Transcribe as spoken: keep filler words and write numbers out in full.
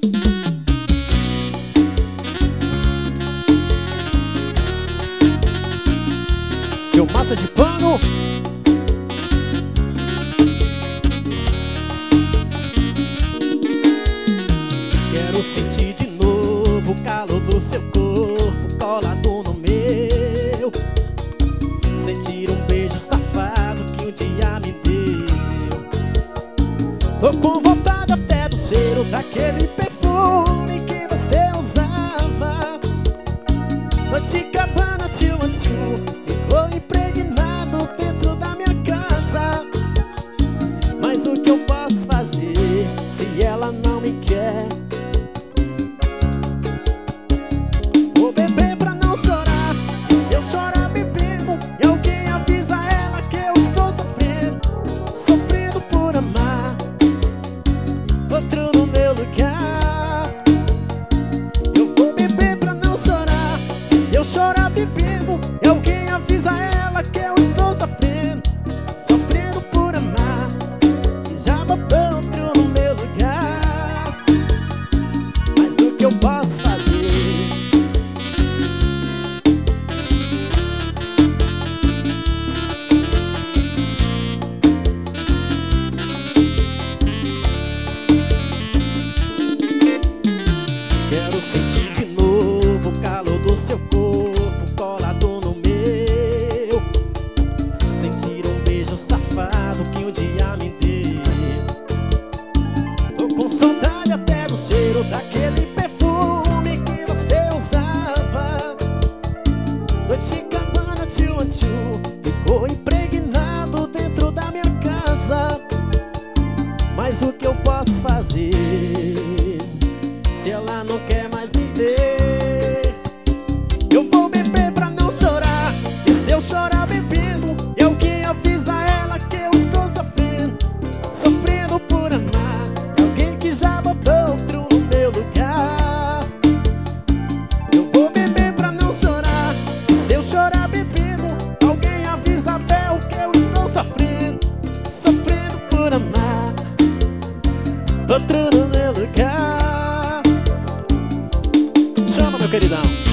Deu massa de pano. Quero sentir de novo o calor do seu corpo colado no meu. Sentir um beijo safado que um dia me deu. Tô com vontade até do cheiro daquele perfume que você usava. Noite Cabana, tio, tio, ficou impregnado dentro da minha casa. Mas o que eu posso fazer se ela não me quer? Vou beber pra não chorar, e se eu chorar bebendo, e alguém avisa ela que eu estou sofrendo, sofrendo por amar outro no meu lugar. Eu vou beber pra não chorar, e se eu chorar bebendo, e alguém avisa ela que eu estou sofrendo, sofrendo por amar, e já botou outro no meu lugar. Mas o que eu posso fazer? Quero sentir de novo o calor do seu corpo colado no meu. Sentir um beijo safado que um dia me deu. Tô com saudade até do cheiro daquele perfume que você usava. Noite Cabana, tio, tio, ficou impregnado dentro da minha casa. Mas o que eu posso fazer se ela não quer mais me ter? Eu vou beber pra não chorar, e se eu chorar bebendo, e alguém avisa ela que eu estou sofrendo, sofrendo por amar alguém que já botou outro no meu lugar. Eu vou beber pra não chorar, e se eu chorar bebendo, alguém avisa a Bel que eu estou sofrendo, sofrendo por amar outro no meu lugar. Chama, meu queridão.